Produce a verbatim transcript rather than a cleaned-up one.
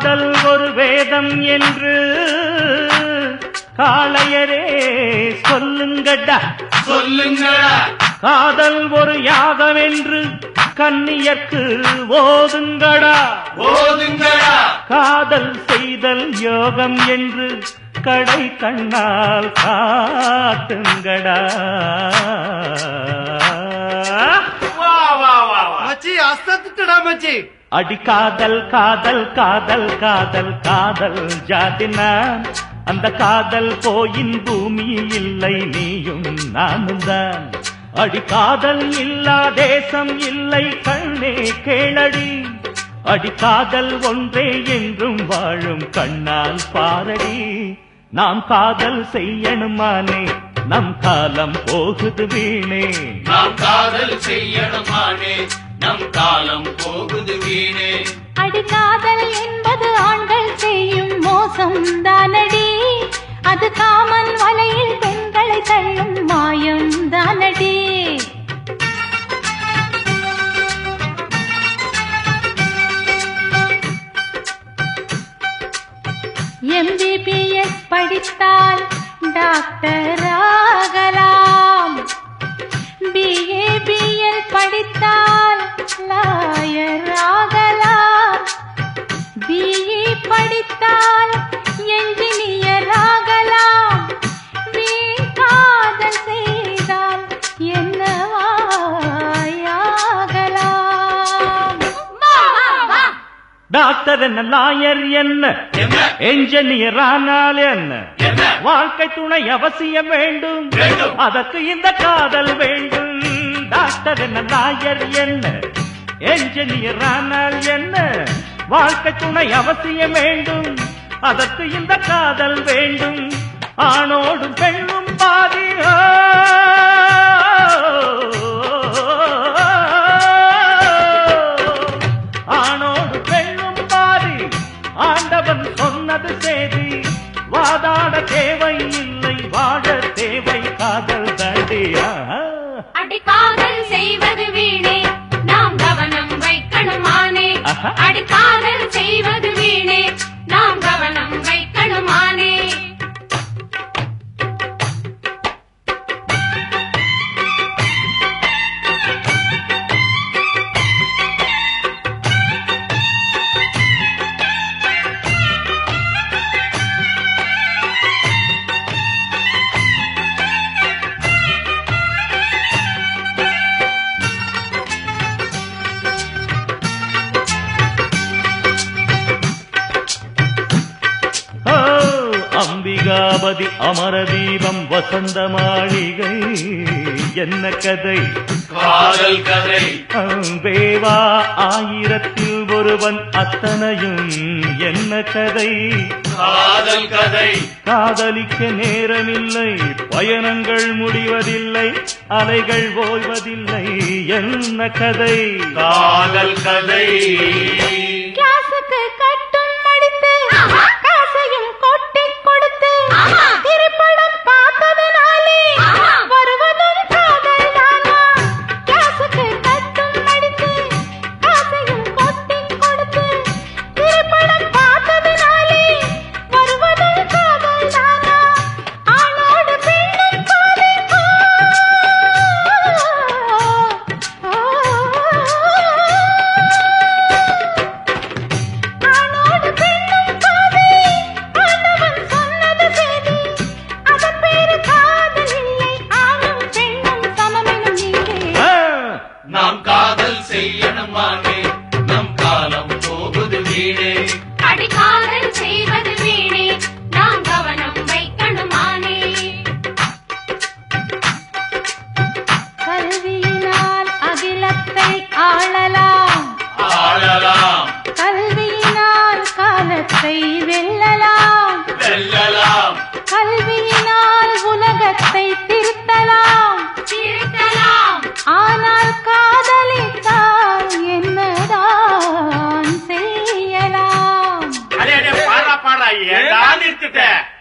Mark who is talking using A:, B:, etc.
A: காதல் ஒரு வேதம் என்று காளையரே சொல்லுங்கடா
B: சொல்லுங்கடா.
A: காதல் ஒரு யாகம் என்று கன்னியர்க்கு ஓதுங்கடா
B: ஓதுங்கடா.
A: காதல் செய்தல் யோகம் என்று கடை கண்ணால் காட்டுங்கடா.
B: வா வா வா மச்சி அசத்துடா மச்சி.
A: அடி காதல் காதல் காதல் காதல் காதல் ஜாதினா அந்த காதல் போயின் பூமி இல்லை நீயும் நானும் தான். அடி காதல் இல்லா தேசம் இல்லை கண்ணே கேளடி. அடி காதல் ஒன்றே என்றும் வாழும் கண்ணால் பாரடி. நாம் காதல் செய்யணுமானே நம் காலம் போகுது வீணே.
B: நாம் காதல் செய்யணுமானே நம் காலம் போகுது வீணே.
C: அடி காதல் என்பது ஆண்கள் செய்யும் மோசம் தானடி. அது காமன் வலையில் பெண்களை தள்ளும் மாயம் தானடி. எம்பிபிஎஸ் படித்தால் டாக்டர் ஆகலாம். பிஏபிஎல் படித்தால் லாயர் ஆகலாம். பிஇ படித்தால் என்ஜினியர் ஆகலாம். வீண் காதல் செய்தால் என்னவாயாகலாம்.
A: டாக்டர் என்ன லாயர் என்ன என்ஜினியர் ஆனால் என்ன வாழ்க்கை துணை அவசியம் வேண்டும். அதற்கு இந்த காதல் வேண்டும். டாக்டர் என்ன லாயர் என்ன என்ஜினியர் ஆனால் என்ன வாழ்க்கை துணை அவசியம் வேண்டும். அதற்கு இந்த காதல் வேண்டும். ஆணோடும் பெண்ணும் பாதி ஆணோடு பெண்ணும் பாதி ஆண்டவன் சொன்னது சேதி. வாதாட தேவை இல்லை வாழ தேவை காதல் தண்டியா.
C: அடி காதல் செய்வது வீணே நாம் கவனம் வைக்கணுமானே. அடி காதல் செய்வது வீணே நாம் கவனம் வைக்கணுமானே.
A: அம்பிகாபதி அமரதீபம் வசந்த மாளிகை என்ன கதை
B: காதல் கதை.
A: தேவா ஆயிரத்தில் ஒருவன் அத்தனையும் என்ன கதை
B: காதல் கதை.
A: காதலிக்க நேரமில்லை பயணங்கள் முடிவதில்லை அலைகள் ஓய்வதில்லை என்ன கதை
B: காதல் கதை.
C: கிளாஸுக்கு கட்டும் மடித்து காசையும் கொட்டி கொடுத்து திரைப்படம் பார்த்ததனாலே வருவதும் காதல் தானா. கிளாஸுக்கு கட்டும் மடித்து காசையும் கொட்டி கொடுத்து திரைப்படம் பார்த்ததனாலே வருவதும் காதல் தானா. ஆணோடு பெண்ணும் பாதி ஆணோடு பெண்ணும் பாதி ஆண்டவன் சொன்னது சேதி. அதன் பேரு காதல் இல்லை ஆணும் பெண்ணும் சமமெனும் நீங்கே.
B: நாம் காதல் செய்யணுமானே நம் காலம் போகுது வீணே.
C: அடி காதல் செய்வது வீணே நாம் கவனம் வைக்கணுமானே. கல்வியினால் அகிலத்தை ஆளலாம்.
B: ஆளலாம்
C: கல்வியினால் காலத்தை வெல்லலாம்.
B: வெல்லலாம்.
C: கல்வியினால் உலகத்தை திருத்தலாம். திருத்தலாம். ஆனால் காதலித்தால் என்னதான் செய்யலாம்.
B: அடே அடே பாடா பாடா ஏடா நிறுத்திட்ட.